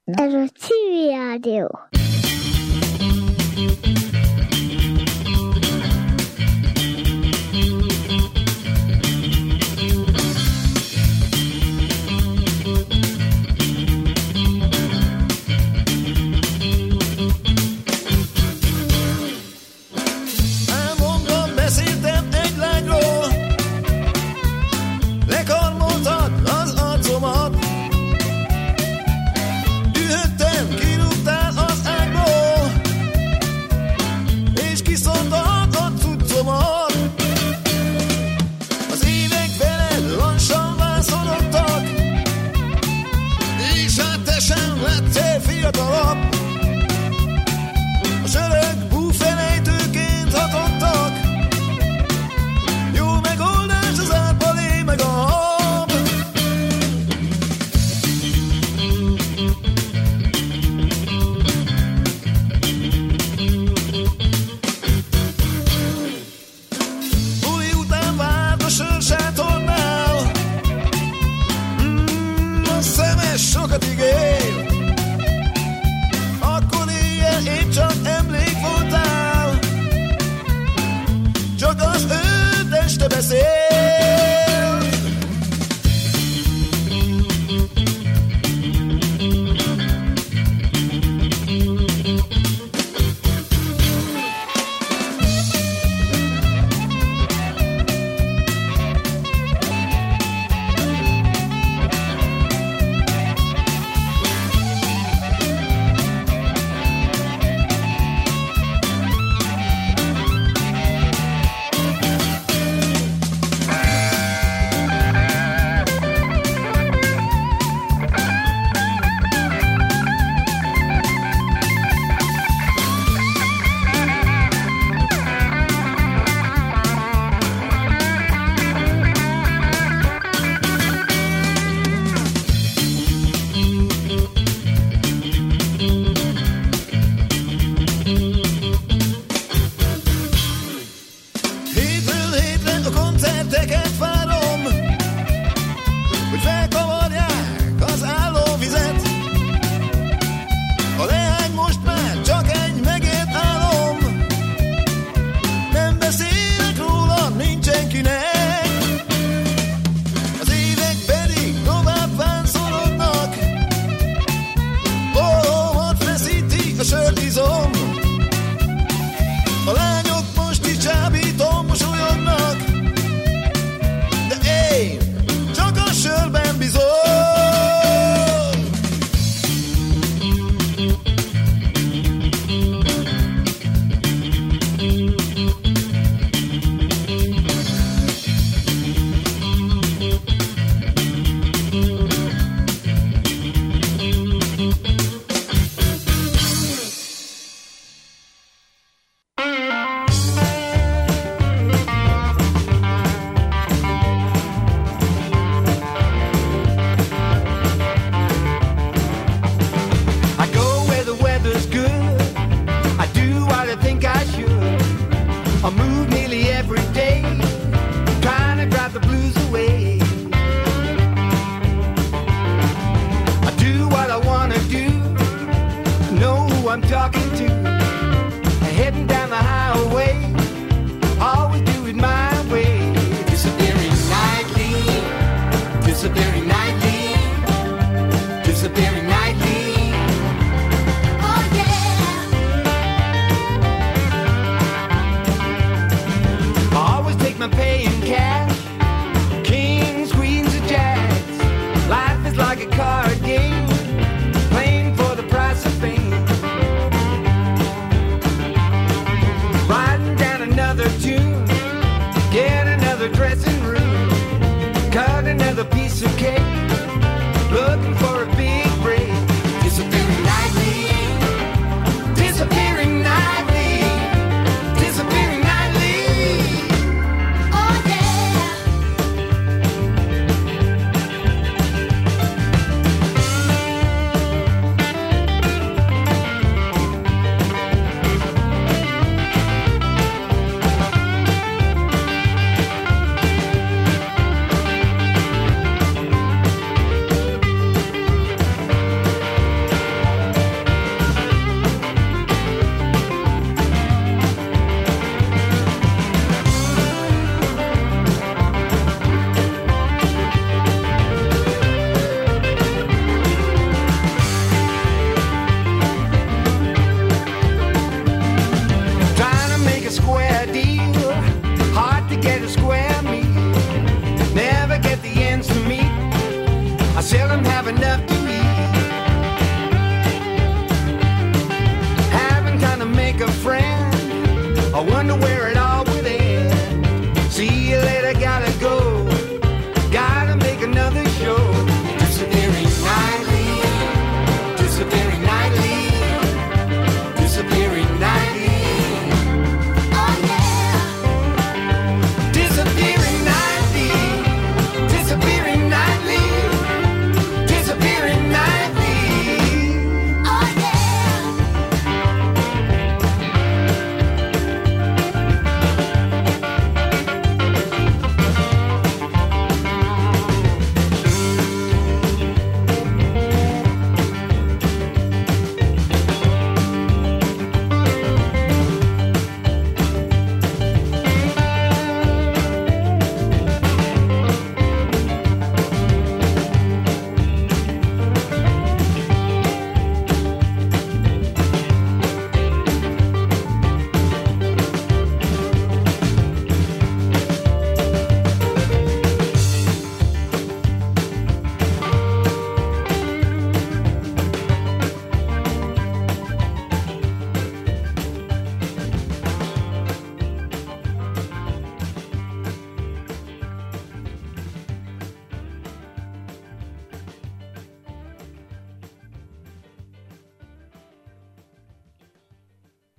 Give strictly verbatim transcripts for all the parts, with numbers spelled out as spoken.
Ez a Civil Rádió.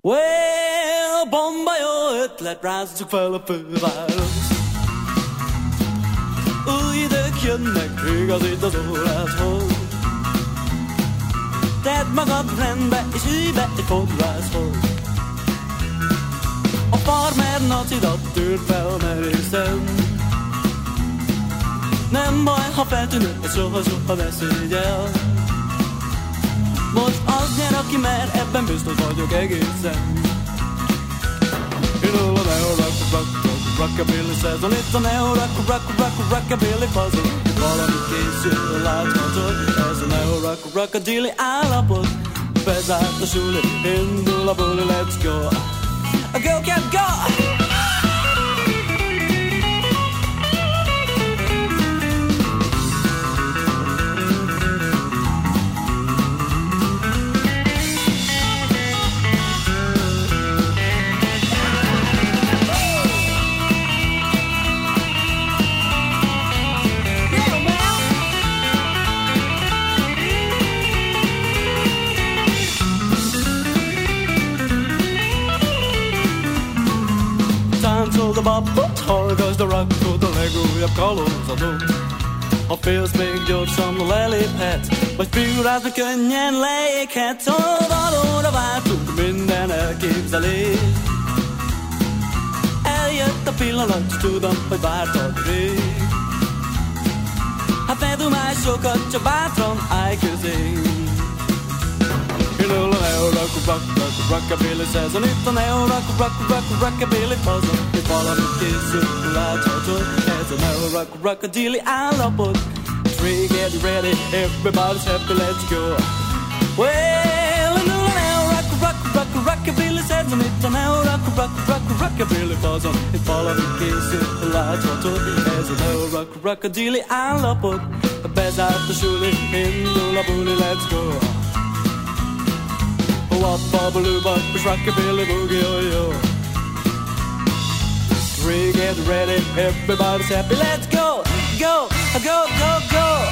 Well, bomba jó ötlet, rázzuk fel a főváros. Új idők jönnek, igaz itt az óráshoz. Tedd magad rendbe, és ülj be egy fodrászhoz. A farmer nacidat tűr fel merészen. Nem baj, ha feltűnök, ez soha-soha ne szégyel. Most az nyer, aki mer, ebben biztos vagyok egészen. You know the neo rock, rock, rock, rockabilly szezon. Itt a neo rock, rock, rock, rockabilly fazon. Itt valami készül, láthatod. Ez a neo rock, rockadilly állapot. Bezárt a suli, indul a buli, let's go. Go, cat, go! Táncol a babot, hallgasd a rockot, a legújabb kalózadót. Ha félsz, még gyorsan leléphetsz, vagy figurázni könnyen leéghetsz. Ha valóra váltunk minden elképzelés. Eljött a pillanat, tudom, hogy vártad rég. Hát ne dumálj sokat, csak bátran állj közénk. Indul a neo rock, rock, rock, rockabilly szezon. Itt a neo rock, rock, rock, rockabilly fazon. Itt valami készül, láthatod. Ez a neo rock, rockadilly állapot. Three, get ready, everybody's happy, let's go. Well, indul a neo rock, rock, rock, rockabilly szezon. Itt a neo rock, rock, rock, rockabilly fazon. Itt valami készül, láthatod. Ez a neo rock, rockadilly állapot. Bezárt a suli, indul a buli, let's go. Wop, bubble, bop, rockabilly, boogie, oh, yo. Three, get ready, everybody's happy, let's go, go, go, go, go.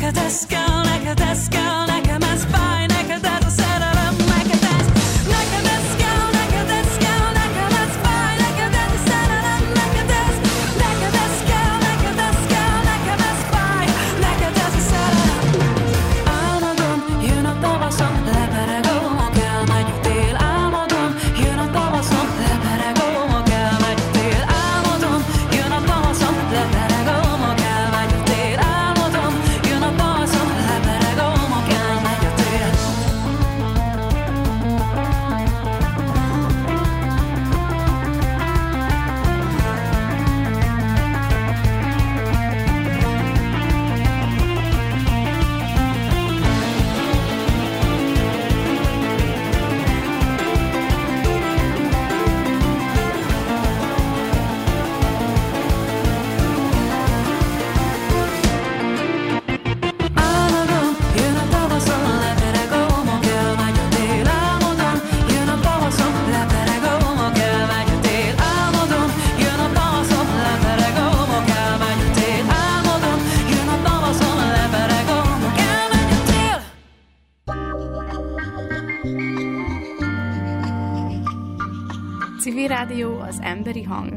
neked ez kell, neked ez kell, nekem ez fáj, neked ez a szerelem, neked ez, neked ez kell, neked ez kell, nekem ez fáj, neked ez a szerelem, neked ez, neked ez kell, neked ez kell, nekem ez fáj, neked ez a szerelem. Álmodom, jön a tavaszom, lepereg a homok, elmegy a tél. Álmodom, jön a tavaszom, lepereg a homok, elmegy a tél. Álmodom, jön a tavaszom, lepereg a homok, elmegy a tél. Álmodom, jön a tavaszom, lepereg a homok, elmegy a tél. Álmodom, jön a tavaszom, lepereg a homok, elmegy a tél. Álmodom, jön a tavaszom, lepereg a homok, elmegy a tél. Álmodom, jön a tavaszom, lepereg a homok, elmegy a tél. Álmodom, jön a tavaszom, lepereg a homok, elmegy a tél. Civil Rádió, az emberi hang.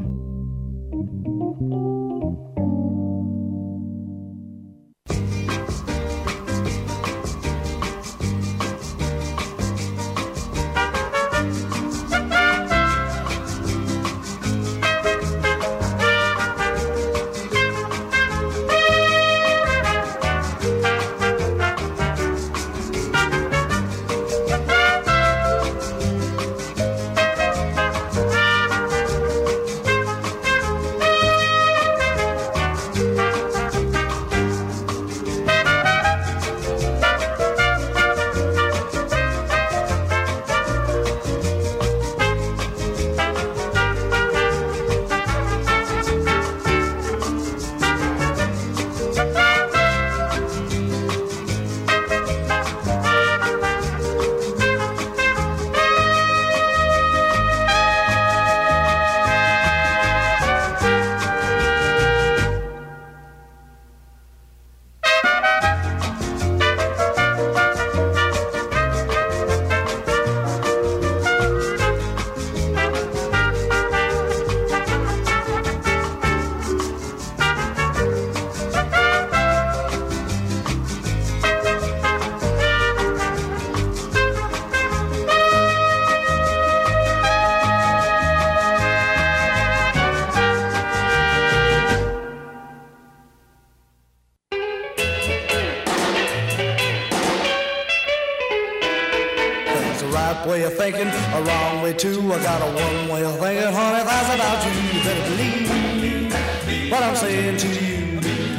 Way of thinking, a wrong way too. I got a one way of thinking, honey, that's about you. You better believe what I'm saying to you.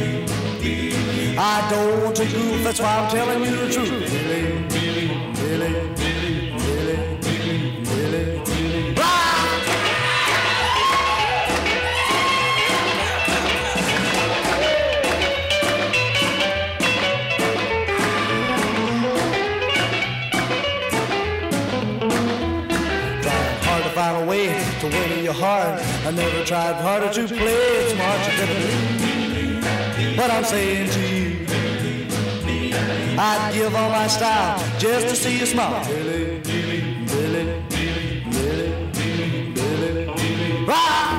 I don't want to goof, that's why I'm telling you the truth. Really, really, really, really, really. Find a way to win your heart. I never tried harder to play it smart. You better believe what I'm saying to you. I'd give all my style just to see you smile. Billy, Billy, Billy, Billy, Billy. Rock!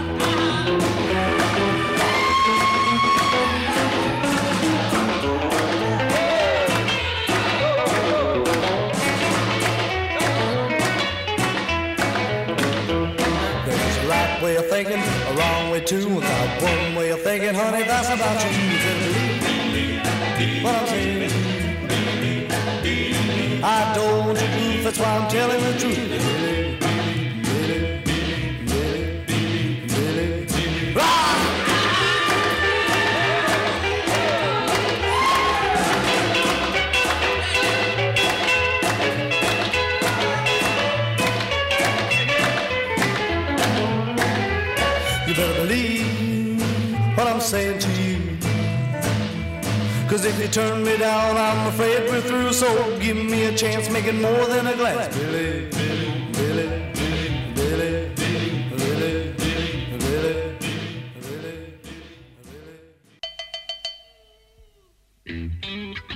Way of thinking, a wrong way too. Without one way of thinking, honey, that's about you. You better believe what I'm saying. I don't want to goof, that's why I'm telling the truth. Really, really, really, really, rock! Better believe what I'm saying to you. Cause if you turn me down, I'm afraid we're through. So give me a chance, make it more than a glance. Billy, Billy, Billy, Billy, Billy, Billy, Billy, Billy.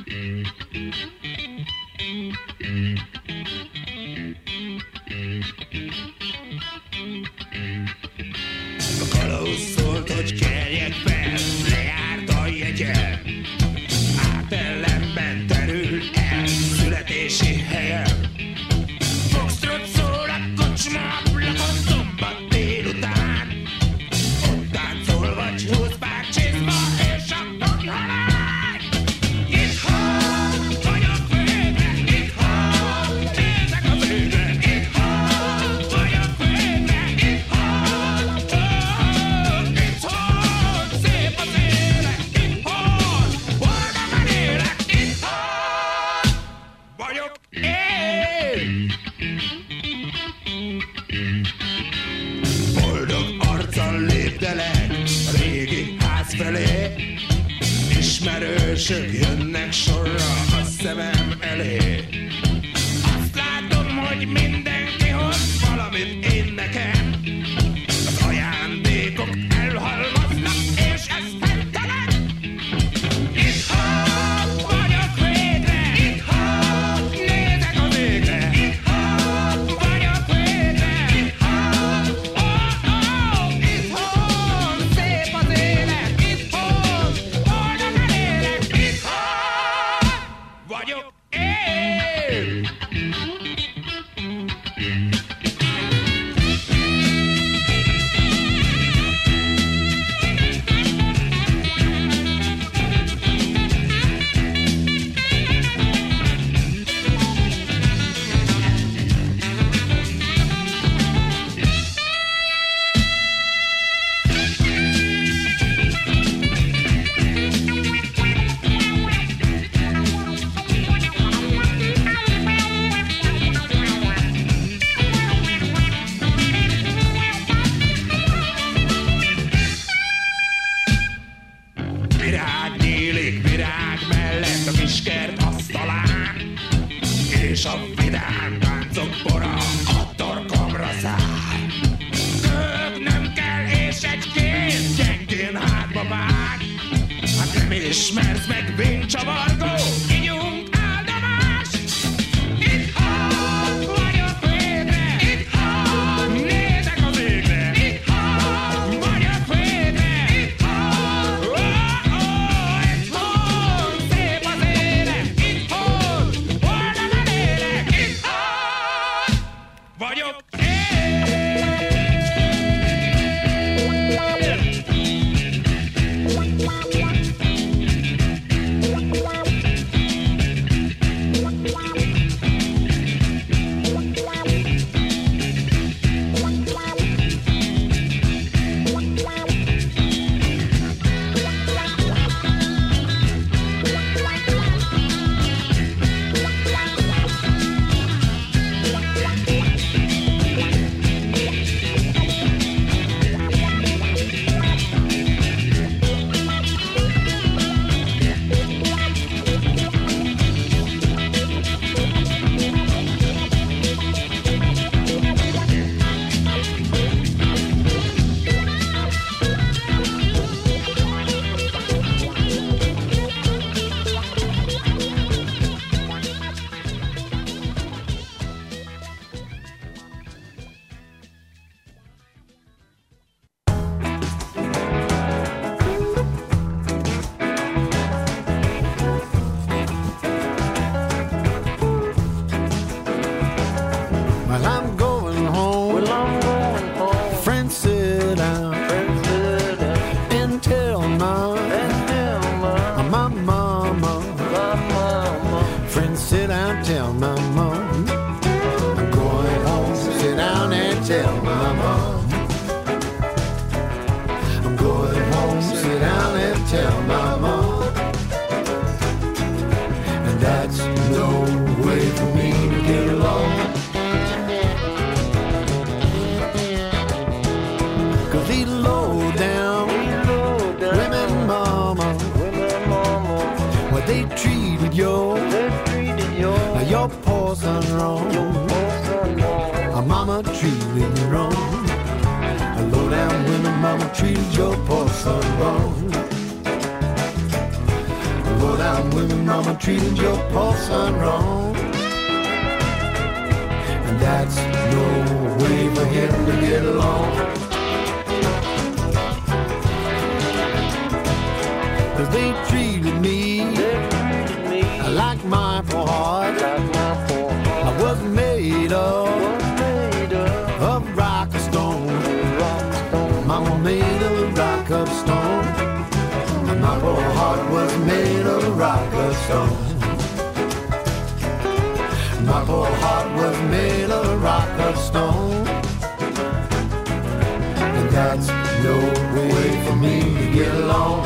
hogy keljen fel, lejárt a jegye. Átellenben terül el születési helyem. Foxtrot szól a kocsma ablakon szombat délután. Ott táncol vagy húz pár csészba és akkor halál. Itthon vagyok végre, itthon nézek az égre, itthon vagyok végre, itthon, oh, itthon szép az élet, itthon boldogan élek, itthon vagyok én. Boldog arccal lépdelek a régi ház felé, ismerősök jönnek sorra a szemem elé. Azt látom, hogy mindenki hoz valamit én nekem. Az ajándékok elhalmaznak, és ez helytelen. Itthon vagyok végre, itthon nézek az égre, itthon vagyok végre, itthon, oh, oh, itthon szép az élet, itthon boldogan élek, itthon vagyok én. Virág nyílik virág mellett a kiskert asztalán, és a vidám táncok bora a torkomra száll. Köd nem kell és egy kéz gyengén hátba vág. Hát nem ismersz meg vénycsavargó, ígyunk áldomás. Itthon vagyok végre, itthon nézek az égre, itthon vagyok végre, itthon, oh, oh, itthon szép az élet, itthon boldogan élek, itthon vagyok én. Well, I'm going home. Well, I'm going home. Friends, sit down. Friends, sit down. And tell mom. And tell mom. My mama. My mama. Friends, sit down. Tell my mom. I'm going home. Sit down and tell my mom. I'm going home. Sit down and tell my mom. And that's no way for me to get along. These low down women, mama, what they treated you, your poor son wrong. A mama treated you wrong. A low down women, mama treated your poor son wrong. A low down women, mama treated your poor son wrong. And that's no way for him to get along. I'm made of a rock of stone. My poor heart was made of a rock of stone. My poor heart was made of a rock of stone. And that's no way for me to get along.